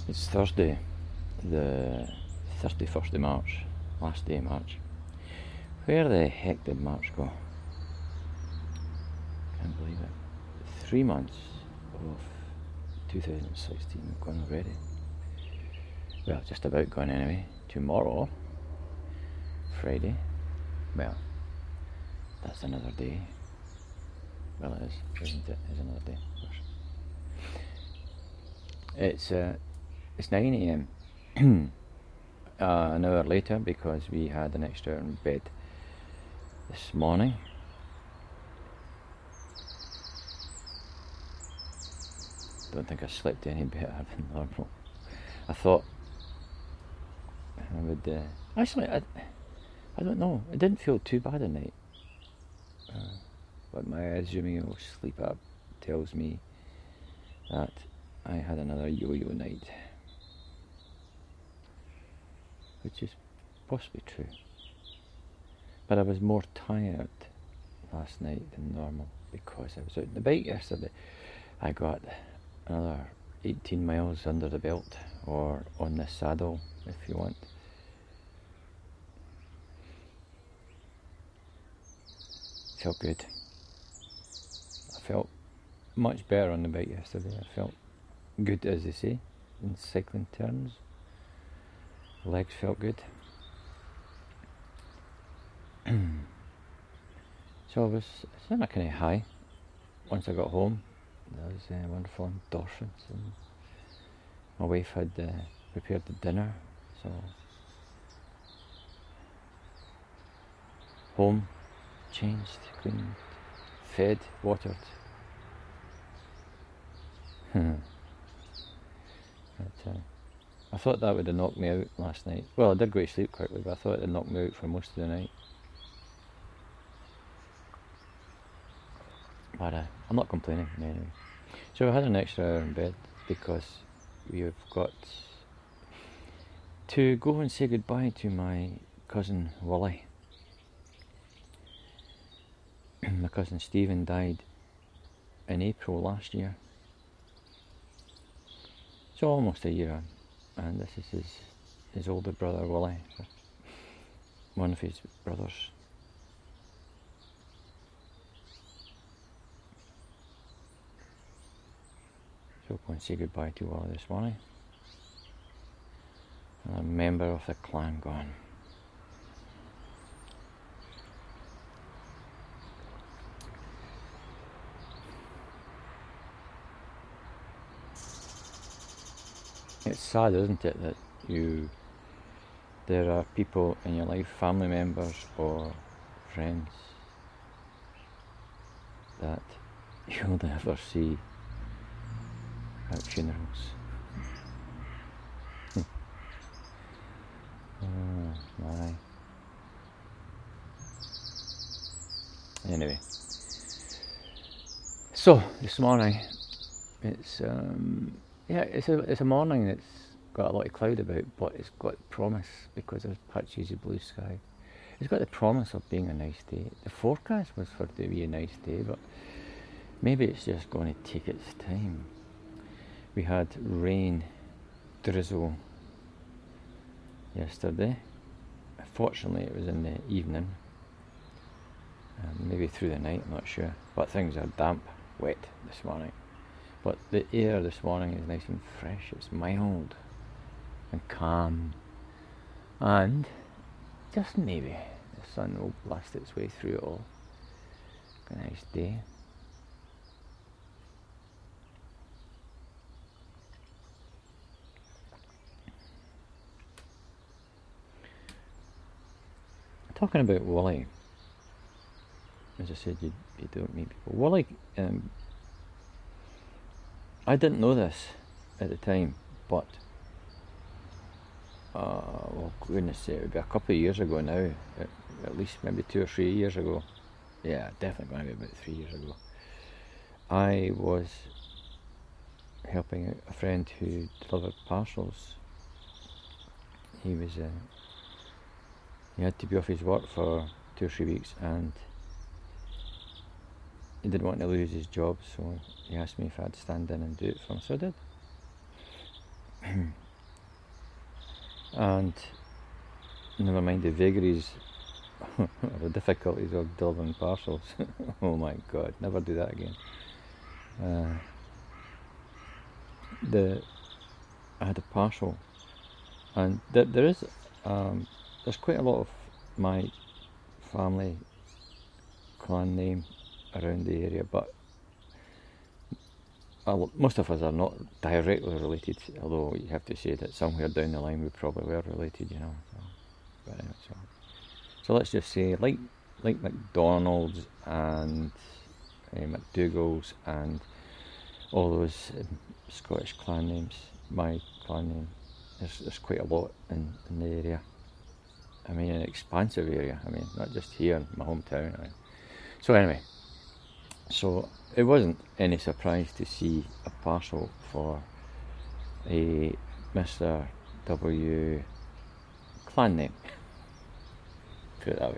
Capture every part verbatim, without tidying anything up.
It's Thursday, the thirty-first of March, last day of March. Where the heck did March go? Can't believe it. Three months of two thousand sixteen gone already. Well, just about gone anyway. Tomorrow, Friday, well, that's another day. Well, it is, isn't it? It's another day, of course. It's, uh, it's nine a m uh, an hour later because we had an extra hour in bed this morning. Don't think I slept any better than normal. I thought I would. Uh, actually, I, I don't know. It didn't feel too bad at night. Uh, but my assuming sleep app tells me that I had another yo-yo night, which is possibly true. But I was more tired last night than normal because I was out on the bike yesterday. I got another eighteen miles under the belt, or on the saddle if you want. Felt good. I felt much better on the bike yesterday. I felt good, as they say, in cycling terms. Legs felt good. So I was, I was in a kind of high. Once I got home, there was uh, wonderful endorphins, and my wife had uh, prepared the dinner, so home, changed, cleaned, fed, watered. But, uh, I thought that would have knocked me out last night. Well, I did go to sleep quickly, but I thought it would knock me out for most of the night. But uh, I'm not complaining anyway. So I had an extra hour in bed because we've got to go and say goodbye to my cousin Wally. My cousin Stephen died in April last year. So almost a year on. And this is his, his older brother Wally, one of his brothers. So go and say goodbye to Wally this morning. A member of the clan gone. It's sad, isn't it, that you there are people in your life, family members or friends, that you'll never see at funerals. Oh my. Anyway, so this morning it's um, yeah it's a it's a morning that's got a lot of cloud about, but it's got promise because there's patches of blue sky. It's got the promise of being a nice day. The forecast was for it to be a nice day, but maybe it's just going to take its time. We had rain, drizzle yesterday. Fortunately, it was in the evening, um, maybe through the night, I'm not sure. But things are damp, wet this morning. But the air this morning is nice and fresh. It's mild and calm, and just maybe the sun will blast its way through it all. A nice day. Talking about Wally, as I said, you, you don't meet people. Wally, um, I didn't know this at the time, but uh, well, goodness, it would be a couple of years ago now, at, at least maybe two or three years ago. Yeah, definitely going to be about three years ago. I was helping a friend who delivered parcels. He was. Uh, He had to be off his work for two or three weeks, and he didn't want to lose his job, so he asked me if I'd stand in and do it for him, so I did. And never mind the vagaries or the difficulties of delivering parcels. Oh my God, never do that again. Uh, the I had a parcel, and th- there is um, there's quite a lot of my family clan name around the area, but uh, most of us are not directly related, although you have to say that somewhere down the line we probably were related, you know. So, but anyway, so, so let's just say, like like McDonald's and uh, McDougall's and all those um, Scottish clan names, my clan name, there's, there's quite a lot in, in the area. I mean, an expansive area. I mean, not just here in my hometown. I mean. So anyway, so it wasn't any surprise to see a parcel for a Mister W clan name. Put it that way.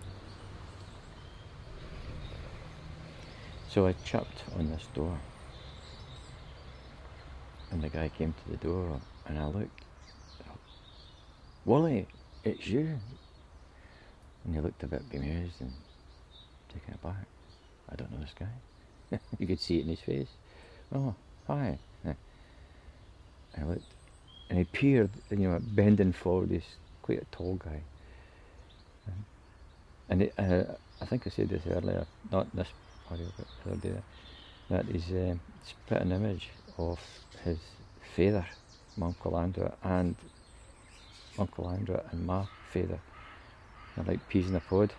So I chapped on this door, and the guy came to the door, and I looked. Wally, it's you. And he looked a bit bemused and taken aback. I don't know this guy. You could see it in his face. Oh, hi. I looked, and he peered, you know, bending forward. He's quite a tall guy. And it, uh, I think I said this earlier, not this audio, but the other day, that he's uh, put an image of his father, Uncle Andrew, and Uncle Andrew and my father. They're like peas in a pod.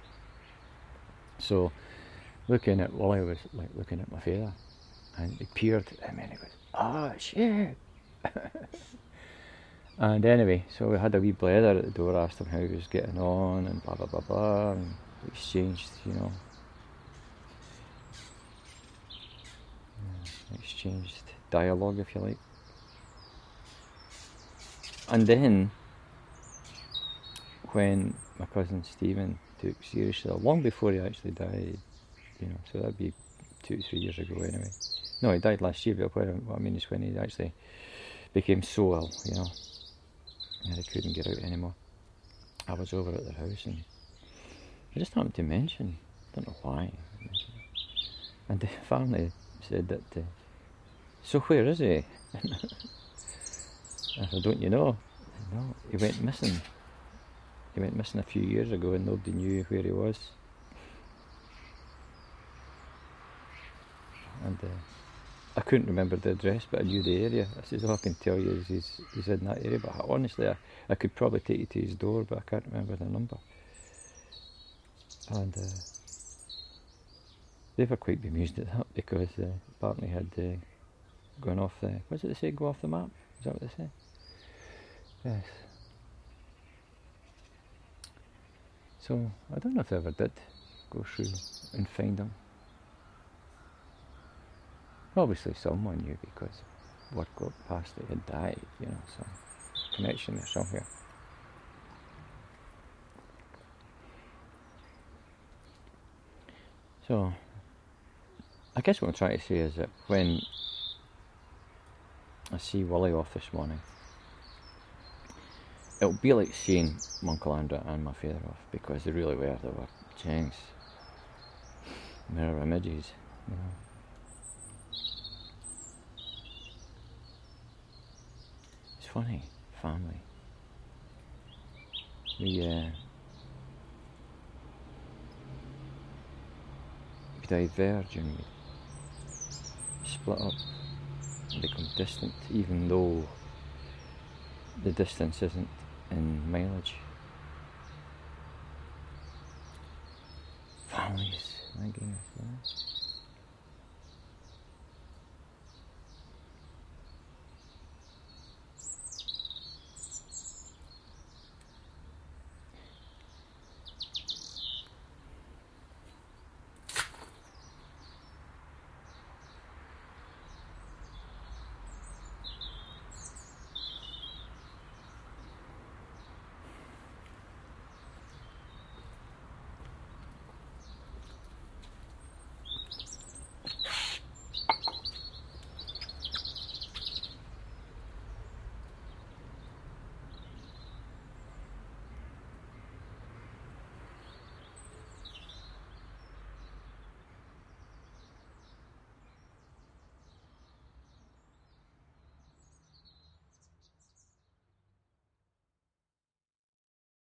So, looking at Wally was like looking at my father, and he peered, and then he goes, "Oh shit!" And anyway, so we had a wee blather at the door, asked him how he was getting on, and blah blah blah blah, and exchanged, you know, yeah, exchanged dialogue, if you like. And then, when my cousin Stephen took seriously, long before he actually died, you know, so that'd be two, three years ago anyway. No, he died last year, but what I mean is when he actually became so ill, you know, and he couldn't get out anymore. I was over at their house, and I just happened to mention, I don't know why, and the family said that, uh, so where is he? I said, don't you know? I said, no, he went missing. He went missing a few years ago, and nobody knew where he was. And uh, I couldn't remember the address, but I knew the area. I said, all I can tell you is he's, he's in that area, but honestly, I, I could probably take you to his door, but I can't remember the number. And uh, they were quite bemused at that, because uh, apparently had uh, gone off the, what did they say, go off the map? Is that what they say? Yes. So, I don't know if I ever did go through and find him. Obviously someone knew, because word got past that he had died, you know, some connection there somewhere. So, I guess what I'm trying to say is that when I see Wally off this morning, it'll be like seeing Uncle Andrew and my father off, because they really were, they were Jenks, mirror images, you know. It's funny, family. We, uh, we diverge and we split up and become distant, even though the distance isn't in mileage. Families, my goodness, yeah.